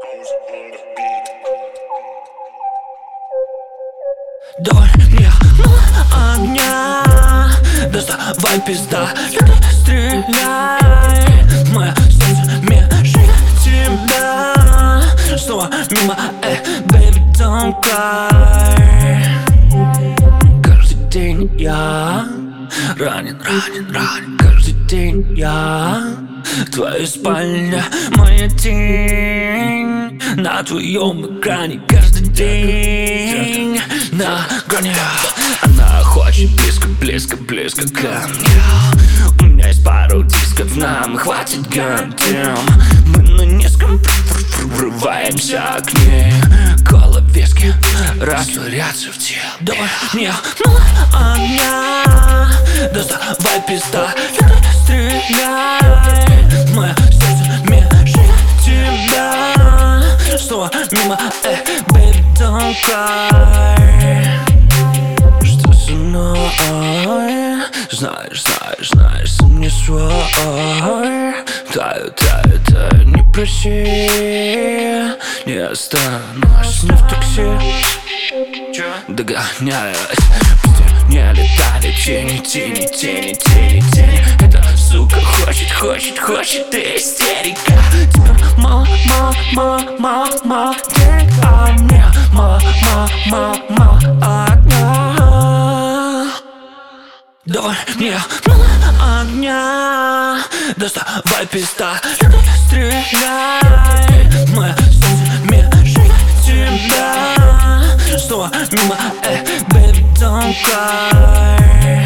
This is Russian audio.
Давай мне мало огня, доставай пизда, стреляй. Мое сердце мешает тебя. Снова мимо, baby, don't cry. Каждый день я ранен. Каждый день я твоя спальня, моя тень на твоем экране. Каждый день на грани. Она хочет близко ко мне. У меня есть пару дисков, нам хватит гантем. Мы на низком врываемся к ней. Кола, виски, растворяться в теле. Давай мне мало огня, доставай пизда, стреляй. Мое сердце мешает тебя. Снова мимо, baby, don't cry. Что со мной? Знаешь, ты мне свой. Таю, не проси. Не останусь не в такси. Догоняюсь, не летали тени. Эта сука хочет истерика. Тебе мало денег, а мне мало огня. Давай мне мало огня, доставай пизда, стреляй. Мое сердце мешает тебя. Снова мимо, baby, don't cry.